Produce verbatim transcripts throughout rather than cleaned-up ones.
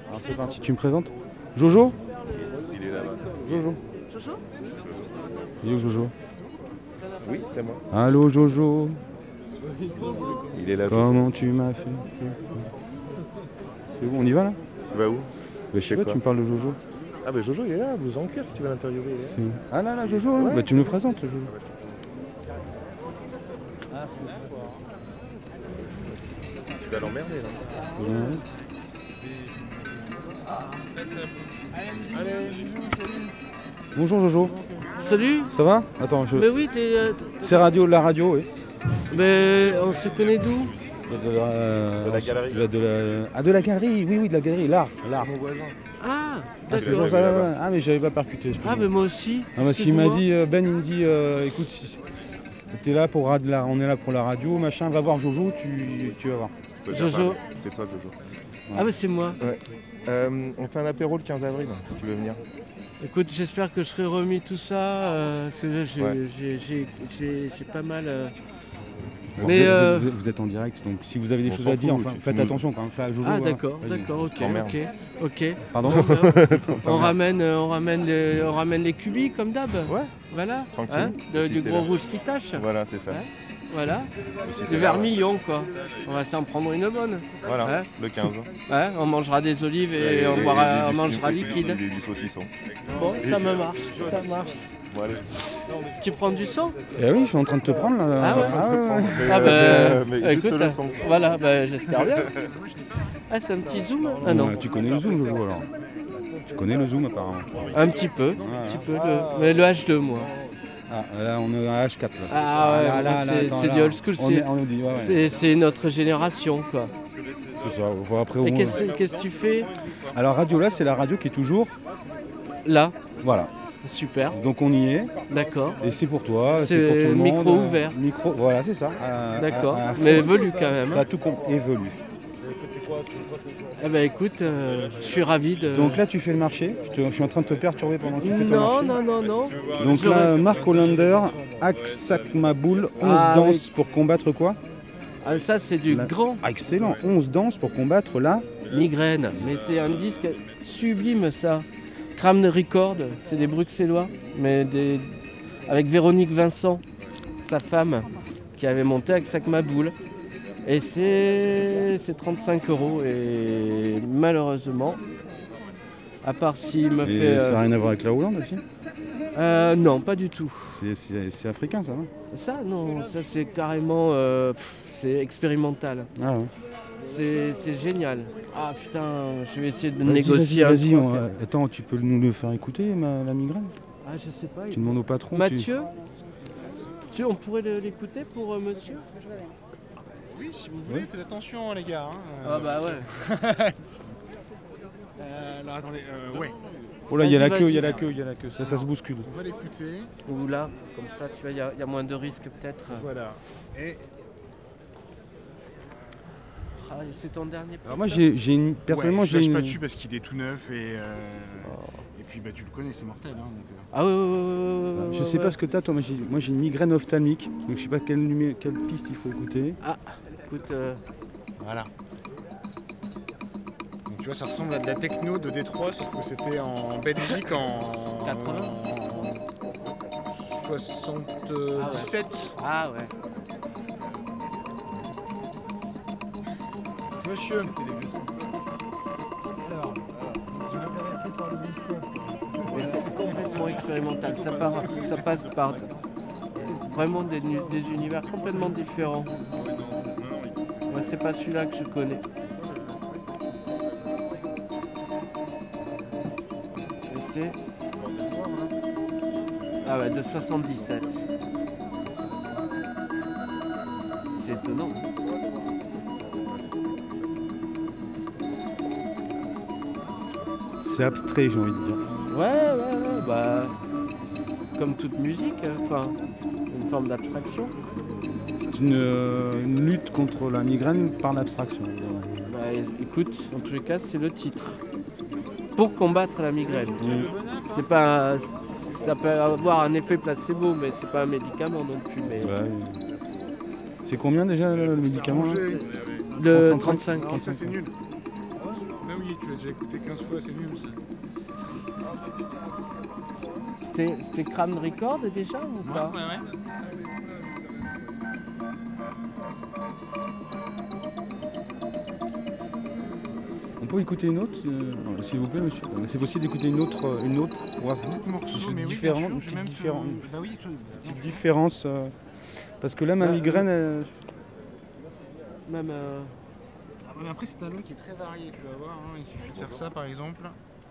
Alors c'est parti, tu me présentes Jojo? Il est là-bas. Jojo. Jojo? Il est où Jojo? Oui, c'est moi. Allô Jojo? Il est là. Comment tu m'as fait? C'est bon, on y va là? Tu vas où? Bah, je sais pas, quoi tu me parles de Jojo. Ah bah Jojo il est là, blouson en cuir si tu veux l'interviewer. il est là. C'est- Ah là là Jojo, là. Ouais. Bah tu me le présentes Jojo. Tu vas l'emmerder là. Ouais. Bonjour Jojo, Salut. ça va? Attends, je... Mais oui, t'es. euh, c'est radio, la radio, oui. Mais on se connaît d'où? De la, De la galerie. de la- de la- Ah de la galerie, oui oui de la galerie, l'art, l'art. Mon voisin. Ah, Ah, c'est d'accord. pour ça, là-bas. ouais. Ah mais j'avais pas percuté. Ah, excuse-moi. mais moi aussi. Ah bah s'il m'a excuse-moi. dit, euh, Ben il me dit, euh, écoute, si t'es là pour rad- la- on est là pour la radio, machin, va voir Jojo, tu, tu vas voir. Faut dire Jojo. pas, C'est toi Jojo. Ah, mais c'est moi. Euh, on fait un apéro le quinze avril si tu veux venir. Écoute, j'espère que je serai remis tout ça. euh, parce que là, j'ai Ouais. j'ai- j'ai- j'ai- j'ai pas mal. euh, Bon, Mais, vous, euh, vous- vous êtes en direct, donc si vous avez des On choses s'en à dire, fout, enfin, tu- faites tu- attention quand même. Fais à Jojo, Ah, voilà. d'accord, Vas-y. d'accord, ok, T'emmerdes. ok, ok. Pardon. on, ramène, euh, on, ramène les, on ramène les cubis comme d'hab. Ouais. Voilà. Tranquille. Hein, de- Si du t'es gros là. rouge qui tâche. Voilà, c'est ça. Ouais. Voilà. Mais si Du t'es là, vermillon, quoi. On va s'en prendre une bonne. Voilà, Hein le quinze. Ouais, on mangera des olives et, Et- on, et- boira- et on du- mangera et- liquide. et Du, du saucisson. Bon, ça me marche, ça marche. Bon, allez. Tu prends du sang? Eh oui, je suis en train de te prendre là. Ah ouais. En train de te ouais. prendre, mais, Ah euh, bah, mais, mais juste écoute, le son. voilà, bah, j'espère bien. Ah, c'est un petit zoom? Ah non, Ouais, tu connais le zoom Jojo alors. Tu connais le zoom apparemment. un petit peu, un petit peu, le- mais le H deux moi. Ah là on est à H quatre là. Ah ouais, là, là, c'est- là, attends, c'est là. du old school, On c'est- est- on est dit, ouais, ouais. C'est c'est notre génération, quoi. C'est ça. Faut après, au Et moins- qu'est-ce qu'est-ce que tu fais Alors radio là, c'est la radio qui est toujours. là? Voilà. Super, Donc on y est. d'accord, Et c'est pour toi, C'est c'est pour tout le monde. micro euh, ouvert. Micro, voilà, c'est ça. à- d'accord. à- à fond. Mais évolue quand même. T'as hein. tout compris, évolue. Eh ben écoute, euh, je suis ravi de. Donc là, tu fais le marché. Je, te- je suis en train de te perturber pendant que tu fais ton non, marché. non, non, non. Donc Je là, reste- Marc Hollander, Aksakmaboul, onze Ah, danses pour combattre quoi? Ah, ça, c'est du La- grand Ah, excellent, onze danses pour combattre là. migraine. Mais c'est un disque sublime, ça. Cram Record, c'est des Bruxellois, mais des... avec Véronique Vincent, sa femme, qui avait monté avec Sakmaboul. Et c'est c'est trente-cinq euros. Et malheureusement, à part s'il me Et fait. ça n'a euh, rien à voir avec la Hollande aussi. euh, non, pas du tout. C'est- C'est c'est africain ça, hein? Ça, non, ça c'est carrément. euh, pff, c'est expérimental. Ah ouais. C'est c'est génial. Ah putain, je vais essayer de Vas-y, négocier un vas-y, vas-y, truc. on va- attends, tu peux nous le faire écouter, ma- la migraine? Ah, je sais pas. il- Tu demandes au patron. tu- Mathieu tu, on pourrait le- l'écouter pour euh, monsieur? Oui, si vous voulez, faites attention les gars. hein. Ah bah ouais. Euh, alors attendez, euh, ouais, Oh là, il y a la Vas-y, queue, il y a vas-y. la queue, il y a la queue. Ça, ça se bouscule. on va l'écouter. Ou là, comme ça, tu vois, il y, a- il y a moins de risques peut-être. Voilà. Et Ah, c'est ton dernier Alors moi, pressant. j'ai j'ai une personnellement, ouais, je j'ai lâche une. pas dessus parce qu'il est tout neuf et euh, et puis bah tu le connais, c'est mortel. Hein, donc, euh. Ah ouais, ouais, ouais, ouais, ouais, ouais, Je sais ouais. pas ce que t'as, toi. Moi, j'ai moi, j'ai une migraine ophtalmique, donc je sais pas quelle, numé- quelle piste il faut écouter. Écoute, euh, Voilà. Donc tu vois, ça ressemble à de la techno de Détroit, sauf que c'était en Belgique en quatre-vingts en soixante-dix-sept. ah ouais. Monsieur. Mais c'est complètement expérimental. Ça, part, ça passe par vraiment des, nu- des univers complètement différents. Moi, c'est pas celui-là que je connais. Et c'est. Ah ouais, de soixante-dix-sept. C'est étonnant. C'est abstrait, j'ai envie de dire. Ouais, ouais, ouais, bah. Comme toute musique, enfin, une forme d'abstraction. C'est une, euh, une lutte contre la migraine par l'abstraction. Bah, écoute, en tous les cas, c'est le titre. Pour combattre la migraine. C'est pas. un- Ça peut avoir un effet placebo, mais c'est pas un médicament non plus. Mais Ouais. C'est combien déjà le, le médicament là le trente-cinq. trente-cinq. Non, ça c'est nul. Bah oui, tu l'as déjà écouté quinze fois, c'est nul ça. C'était c'était Cram Record déjà ou Ouais, pas? ouais, ouais. On peut écouter une autre, euh, s'il vous plaît, monsieur. Euh, C'est possible d'écouter une autre, euh, une autre pour voir si Un autre morceau, c'est mais oui, différent, bien sûr, une j'ai petite même te- différence. Bah oui, je- petite différence. euh, parce que là, ma Bah, migraine, elle- Même. euh, Ah, mais après, c'est un album qui est très varié, tu vas voir. Hein. Il suffit de faire ça par exemple.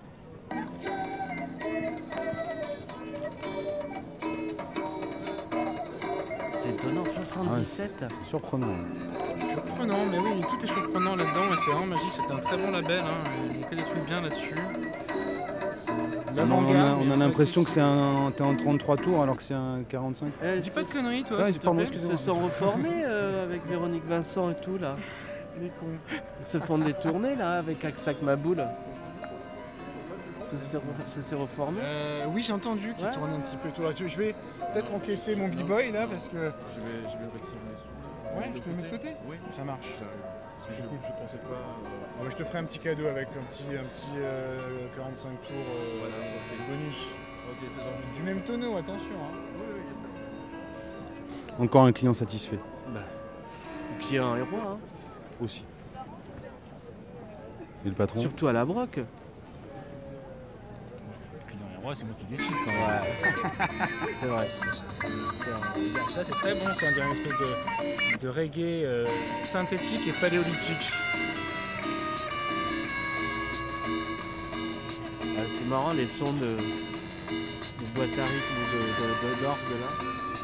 C'est étonnant, soixante-dix-sept. c'est surprenant. Surprenant, mais oui, tout est surprenant là-dedans et c'est vraiment magique. C'était un très bon label. Hein. Il y a que des trucs bien là-dessus. On a, on a- on a l'impression que c'est un, t'es en trente-trois tours alors que c'est un quarante-cinq. Eh, Dis pas de se- conneries, toi. Ouais, s'il te pardon, plaît. Ils excusez-moi. se sont reformés euh, avec Véronique Vincent et tout là. Il est con. Ils se font des tournées là avec Aksak Maboul. Ça s'est re- ça s'est reformé. Euh, oui, j'ai entendu qu'il Ouais. tournait un petit peu autour là-dessus. Je vais peut-être encaisser mon b-boy là parce que. Je vais, je vais retirer mes sous. Ouais, je te le mets de côté. Oui, Ça marche. j'arrive. Parce que je, je pensais pas. euh, Ah bah, je te ferai un petit cadeau avec un petit, un petit euh, quarante-cinq tours euh, Voilà, ok. bonus. Ok, c'est gentil. Du même tonneau, attention. Hein. Oui, oui, y a pas de souci. Encore un client satisfait Bah, qui est un héros, hein. aussi. Et le patron Surtout à la broc. Client et roi, c'est moi qui décide quand même. Ouais. C'est vrai. C'est vrai. Ça, c'est très bon, c'est un dirait une espèce de, de reggae euh, synthétique et paléolithique. Ah, c'est marrant les sons de, de boîte à rythme ou de, de, de l'orgue là.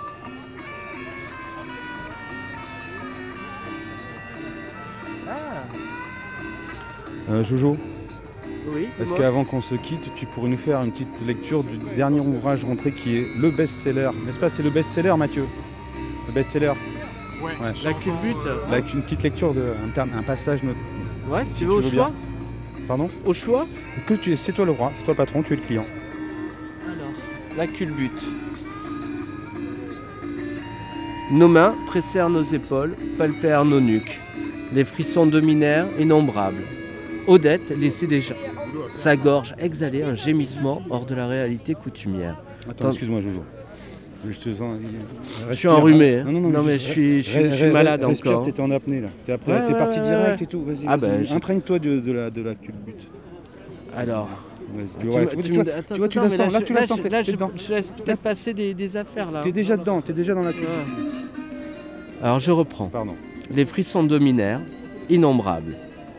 Ah Euh, Jojo, oui. est-ce dis-moi. qu'avant qu'on se quitte, tu pourrais nous faire une petite lecture du dernier ouvrage rentré qui est le best-seller, n'est-ce pas? C'est le best-seller, Mathieu? Le best-seller. Ouais, Ouais. j'entends, La culbute. euh, Là, une petite lecture, de, un, terme- un passage. Not... Ouais, si si tu veux tu au veux choix. Pardon? Au choix. Que tu es, c'est toi le roi, c'est toi le patron, tu es le client. Alors, la culbute. Nos mains pressèrent nos épaules, palpèrent nos nuques. Les frissons dominèrent, innombrables. Odette laissait déjà sa gorge exhaler un gémissement hors de la réalité coutumière. Attends, Attends. excuse-moi, Jojo. Je te sens. Je suis enrhumé. hein. Non, non, non, Non, mais je suis, je suis, je suis malade respire, encore. T'étais en apnée là. T'es, après- Ouais, t'es ouais, parti ouais, direct ouais. et tout. Vas-y, Ah, vas-y. bah, j'ai- Imprègne-toi de, de la, de la culbute. Alors, Vas-y. tu, Voilà, me- tu, tu tu me- vois, attends, tu vois, tu attends, la mais sens. Là, je- tu la sens. je- T'es, là, t'es je, dedans. je laisse peut-être passer des, des affaires là. T'es déjà dedans. T'es déjà dans la culbute. Ouais. Alors je reprends. Pardon. Les frissons dominèrent, innombrables.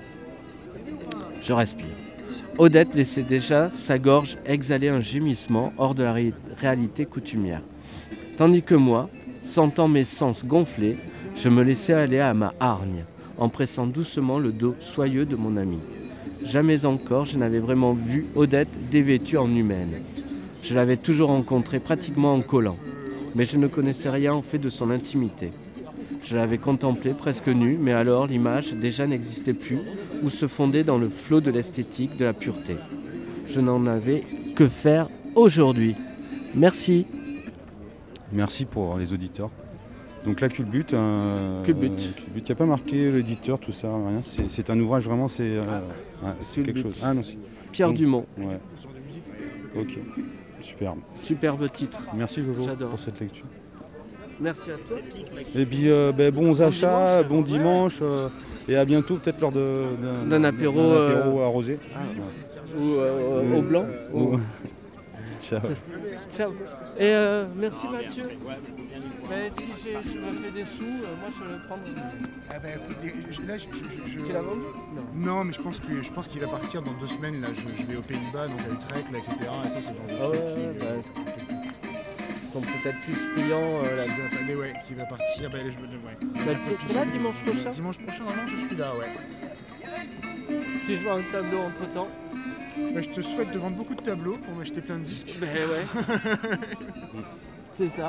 Je respire. Odette laissait déjà sa gorge exhaler un gémissement hors de la ré- réalité coutumière. Tandis que moi, sentant mes sens gonfler, je me laissais aller à ma hargne, en pressant doucement le dos soyeux de mon ami. Jamais encore je n'avais vraiment vu Odette dévêtue en humaine. Je l'avais toujours rencontrée pratiquement en collant, mais je ne connaissais rien en fait de son intimité. Je l'avais contemplée presque nue, mais alors l'image déjà n'existait plus ou se fondait dans le flot de l'esthétique, de la pureté. Je n'en avais que faire aujourd'hui. Merci. Merci pour les auditeurs. Donc la culbute, euh, Culbute. euh, culbute. Il n'y a pas marqué l'éditeur, tout ça, rien. C'est, c'est un ouvrage vraiment, c'est, euh, ouais, c'est quelque Culbute. chose. Ah non, c'est, Pierre Donc, Dumont, ouais. Ok, superbe. superbe titre. Merci Jojo J'adore. pour cette lecture. Merci à toi. Et puis euh, ben, bons achats, dimanche. bon dimanche, euh, et à bientôt peut-être lors de, d'un, D'un apéro, d'un apéro euh, arrosé. Ou euh, au blanc. Ou- Ciao. Ciao. Et euh, merci Mathieu. Mais si j'ai, je me fais des sous, euh, moi je vais le prendre. Ah bah écoute, les- je- là, je, je- je- Tu l'as vendu? Non. Non, mais je pense que je pense qu'il va partir dans deux semaines. Là, je, je vais aux Pays-Bas, donc à Utrecht, là, et cetera. Et ça, c'est le genre de Ah ouais, truc ouais, qui- bah, ils sont peut-être plus friands euh, là. qui va, mais ouais, qui va partir. Bah, je, ouais. Bah, tu- t'es là dimanche prochain? Dimanche prochain, vraiment, je suis là, ouais. Si je vois un tableau entre temps. Bah, je te souhaite de vendre beaucoup de tableaux pour m'acheter plein de disques. Ben ouais. C'est ça.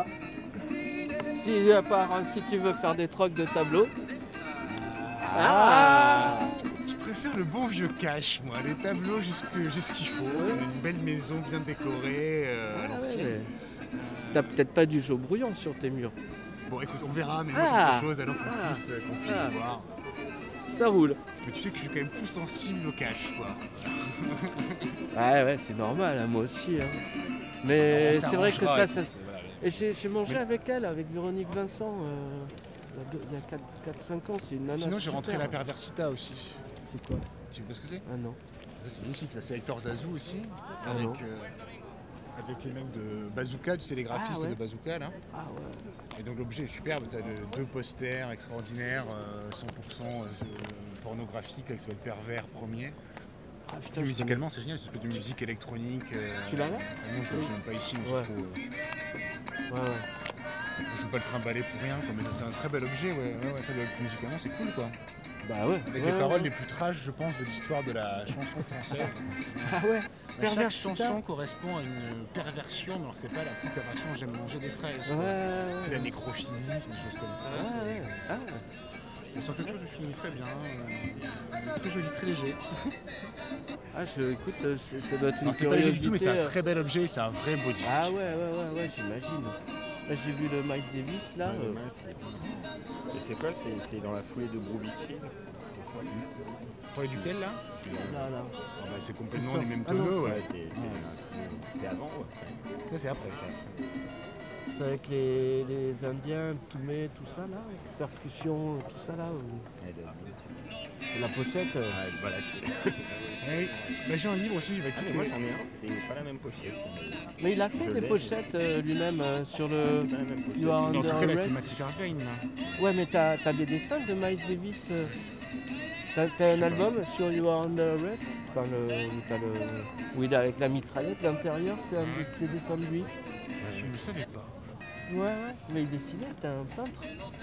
Si, à part euh, si tu veux faire des trocs de tableaux. Ah, Je préfère le bon vieux cash, moi. Les tableaux, j'ai ce que- j'ai ce qu'il faut. Une belle maison bien décorée euh, à Ah l'ancienne. ouais. T'as peut-être pas du jaune brouillon sur tes murs. Bon, écoute, on verra, mais Ah. moi, quelque chose alors qu'on Ah. puisse, qu'on puisse Ah. voir. Ça roule. Mais tu sais que je suis quand même plus sensible au cash, quoi. Ouais, ouais, c'est normal, hein, moi aussi. Hein. Mais On c'est vrai que s'arrangera, ça, ça... écoute, voilà. Et j'ai j'ai mangé Mais- avec elle, avec Véronique Vincent, euh, il y a deux- il y a quatre cinq ans, c'est une nana. Sinon, j'ai rentré super. la Perversita aussi. C'est quoi? Tu vois ce que c'est? Ah non. Ça, c'est magnifique, ça c'est Hector Zazou aussi. Ah avec, non. euh, avec les mecs de Bazooka, tu sais, les graphistes Ah ouais. de Bazooka là. Ah ouais. Et donc l'objet est superbe, tu as deux posters extraordinaires, euh, cent pour cent euh, pornographiques, qui s'appelle Pervers Premier. Ah, Puis putain, je musicalement, c'est génial, c'est une espèce de musique électronique. euh, Tu l'as là ah Non, je ne l'ai même pas ici, mais Ouais. c'est trop. euh, connais. Ouais, ouais. je ne veux pas le trimballer pour rien, quoi, mais c'est un très bel objet, ouais, ouais, ouais, très bel- musicalement, c'est cool quoi. Bah ouais. Avec ouais, les paroles ouais. les plus trash, je pense, de l'histoire de la chanson française. Ah ouais. Chaque Perversita. chanson correspond à une perversion, mais alors c'est pas la petite perversion j'aime manger des fraises. Ouais, quoi. ouais, C'est ouais. la nécrophilie, c'est des choses comme ça. Ah c'est- ouais. Ah. Mais c'est quelque chose de fini très bien, euh, très joli, très léger. Ah, je, écoute, euh, c'est- ça doit être une Non, c'est pas léger curiosité. du tout, mais c'est un euh. très bel objet, c'est un vrai body. Ah ouais, ouais, ouais, ouais, j'imagine. Là, j'ai vu le Miles Davis, là. Ouais, euh, demain, c'est- Et c'est quoi? C'est c'est dans la foulée de Groovy Cheese? C'est ça? Pour les duquel là Là, là. Ah bah, c'est complètement C'est les mêmes ça. Ah non, tonneaux, Ouais, ouais. c'est c'est- c'est avant ou après? Ça c'est après. ça. C'est avec les, les Indiens, Toumé, tout ça, là. Percussion, tout ça, là. ou- Ouais, de- La pochette. euh. Ah, je vois là-dessus. Ah oui. Bah, j'ai un livre aussi, je vais Ah, mais quitter. moi j'en ai un, c'est pas la même pochette. mais- Mais il a fait Je des l'ai, pochettes euh, lui-même euh, sur le. C'est pas la même pochette. You are En tout under cas, là, c'est arrest. Maxi Vervein là. Ouais, mais t'as as des dessins de Miles Davis. euh, T'as t'as un album sur You Are Under Arrest, enfin le, où t'as le, où il est avec la mitraillette, l'intérieur c'est un des dessins de lui. Je ne le savais pas. Ouais, ouais, mais il dessinait, c'était un peintre.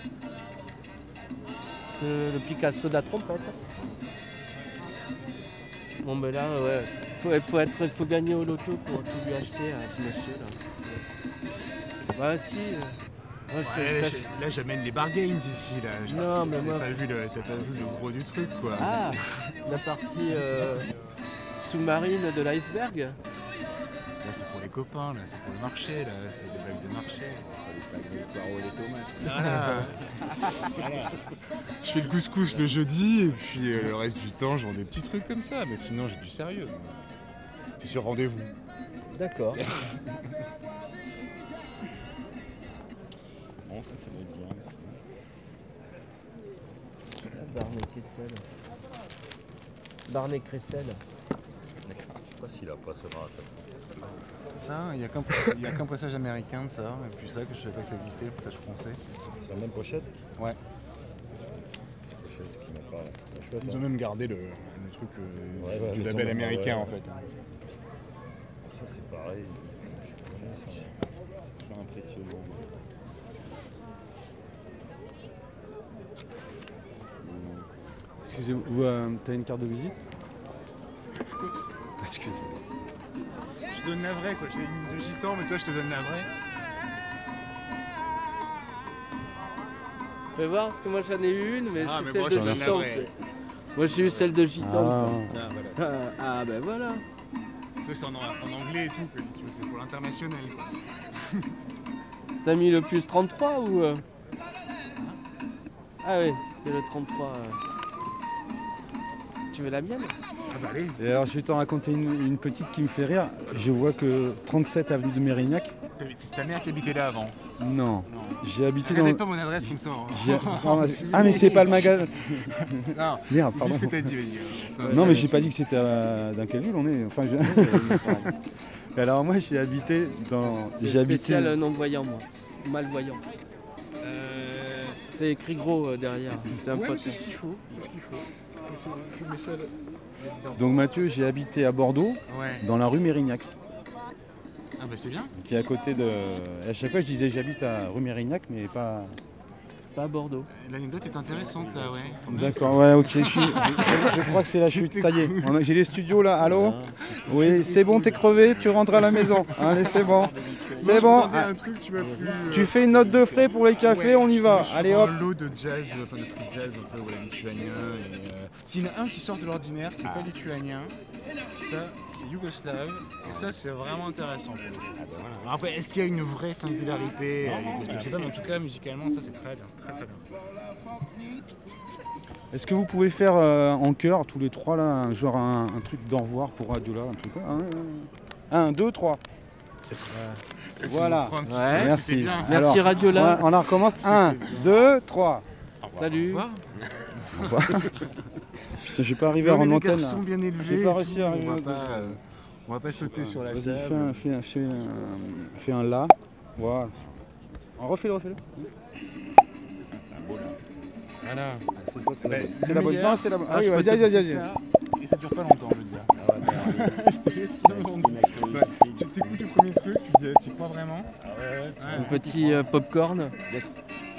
Le, le Picasso de la trompette. Bon, ben là, ouais, faut, faut, être, faut gagner au loto pour tout lui acheter à ce monsieur là. Bah, si. euh, ouais, c'est- Ouais, je là, t'ach- j'ai- là, j'amène les bargains ici là. Je- Non, mais t'as moi- pas vu le, t'as pas vu le gros du truc quoi. Ah, la partie euh, sous-marine de l'iceberg. Là c'est pour les copains, là c'est pour le marché, là c'est des bagues de marché. Les packs de poireaux et les tomates. Voilà. Voilà. Je fais le couscous le jeudi et puis euh, le reste du temps je vends des petits trucs comme ça, mais sinon j'ai du sérieux. C'est sur rendez-vous. D'accord. Bon, ça, ça doit être bien aussi. Barney Kessel. Barney Cressel. D'accord. Je sais pas s'il a pas ce bras. Ça, il n'y a qu'un il y a qu'un pressage américain de ça, et puis ça que je savais pas que ça existait, le pressage français. C'est la même pochette? Ouais. Pochette qui m'a pas. C'est chouette, Ils hein. ont même gardé le, le truc euh, Ouais, ouais, du les label ont- américain ouais, en fait. Ça c'est pareil. Je suis content, ça. C'est toujours impressionnant. Excusez-vous, euh, t'as une carte de visite? Of course. Excusez-moi. Je te donne la vraie quoi, j'ai une de gitan, mais toi je te donne la vraie. Fais voir, parce que moi j'en ai eu une, mais Ah, c'est mais celle moi, de je donne la Gitan. vraie. que j'ai. Moi j'ai eu celle de Gitan. Ah. quoi. Ah, voilà. Ah, ah, ben voilà. Ça c'est en, c'est en anglais et tout, quoi, si tu veux, c'est pour l'international. quoi. T'as mis le plus trente-trois ou. euh Ah oui, c'est le trente-trois. euh. Tu veux la mienne? Ah bah allez. Et alors je vais t'en raconter une, une petite qui me fait rire. Je vois que trente-sept avenue de Mérignac. C'est ta mère qui habitait là avant. Non. Non. J'ai habité dans. Regardez pas mon adresse comme ça. hein. j'ai- Ah mais c'est pas le magasin. Non, Merde, dis pardon. ce que t'as dit, vas-y. euh. Non mais j'ai pas dit que c'était à- dans quelle ville on est. Enfin, je- Alors moi j'ai habité dans. C'est J'ai habité. spécial euh, non-voyant, moi. Malvoyant. Euh... C'est écrit gros euh, derrière. C'est un Ouais, mais pote. c'est ce qu'il faut. C'est ce qu'il faut. Je, je mets ça là- là-dedans. Donc Mathieu, j'ai habité à Bordeaux, Ouais. dans la rue Mérignac, Ah bah c'est bien. qui est à côté de. Et à chaque fois je disais j'habite à rue Mérignac, mais pas. Pas à Bordeaux. L'anecdote est intéressante là, ouais. quand même. D'accord, ouais, ok. Je, suis- je- je crois que c'est la chute. Ça y est. On a- J'ai les studios là. Allô. Ah. Oui, c'est bon, t'es crevé. Tu rentres à la maison. Allez, c'est bon. Moi, C'est je bon. m'attendais à un truc, tu vois, plus. euh, Tu fais une note de frais pour les cafés, ouais, on y va. sur Allez hop. Un lot de jazz, euh, enfin de free jazz, un peu voilà, lituanien. Et, euh, s'il y en a un qui sort de l'ordinaire, qui n'est pas lituanien, ça c'est yougoslave. Et ça c'est vraiment intéressant. Pour le coup. Alors après, est-ce qu'il y a une vraie singularité euh, yougoslave? Je sais pas, mais en tout cas musicalement ça c'est très bien, très très bien. Est-ce que vous pouvez faire euh, en chœur, tous les trois, là, un, genre un, un truc d'au revoir pour Radiola, un truc quoi. Un, deux, trois. Voilà. Prends un petit Ouais. peu, Merci. c'était bien. Merci Alors, Radiola. On, on en recommence. Un, deux, trois. Salut. Putain, j'ai pas arrivé Mais à on est rendre des l'antenne. garçons là. bien élevés. J'ai et pas tout, réussi à arriver on à- va pas, euh, on va pas sauter sur la Vas-y, table. fais un, fais, un, fais, un, fais un la. Voilà. On refait le, refais-le. Voilà. Cette fois, c'est la Ben, bonne. C'est le la bonne. meilleur. Non, c'est la bonne. Ah, Ah oui, je peux vas-y, te vas-y, vas-y. C'est vas-y. ça. Et ça dure pas longtemps, je veux dire. Ah ouais, mais Je t'ai fait finalement envie. Ouais, Tu t'écoutes le premier truc, tu dis, tu y crois vraiment? Ah ouais, ouais, Un petit euh, popcorn. Yes.